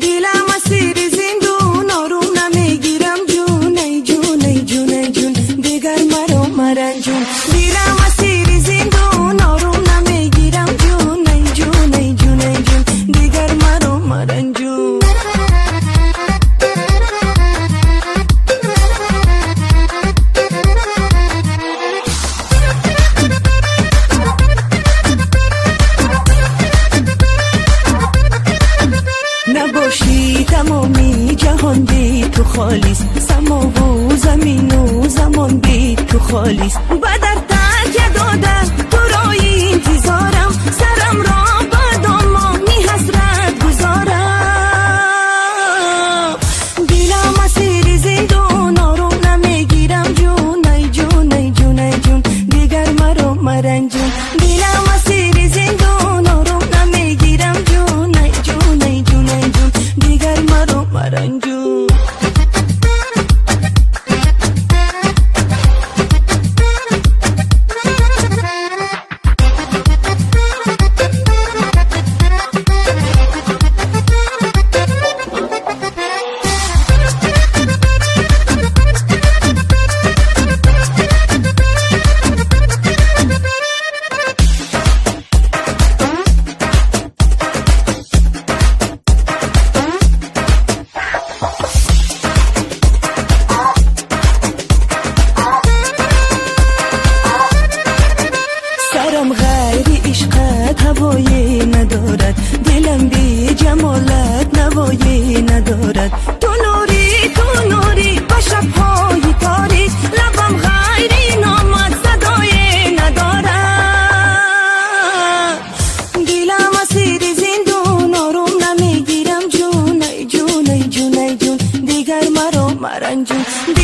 دیلم اسیر زندون آروم نمیگیرم جون ای جون ای جون ای جون دیگر مرا مرنجون دیلم اسیر زندون آروم نمیگیرم جون ای جون ای جون ای جون دیگر مرا مرنجون نباشی تمامی جهان بی تو خالیست سما و زمین و زمان بی تو خالیست بدر تکیه دادم تو رای انتظارم سرم را به دامانی حسرت گذارم دیلم اسیر زندون آروم نمیگیرم جون ای جون ای جون ای جون دیگر مرا مرنجون دیلم اسیر زندون آروم نمیگیرم جون ای جون ای جون ای جون دیگر مرا مرنجون غیر عشقت هوایی ندارد دلم بی جمالت نوایی ندارد تو نوری به شبهای تاریک لبم غیر نامت صدایی ندارد دلم اسیر زندون آروم نمیگیرم جون ای جون ای جون ای جون دیگر مرا مرنجون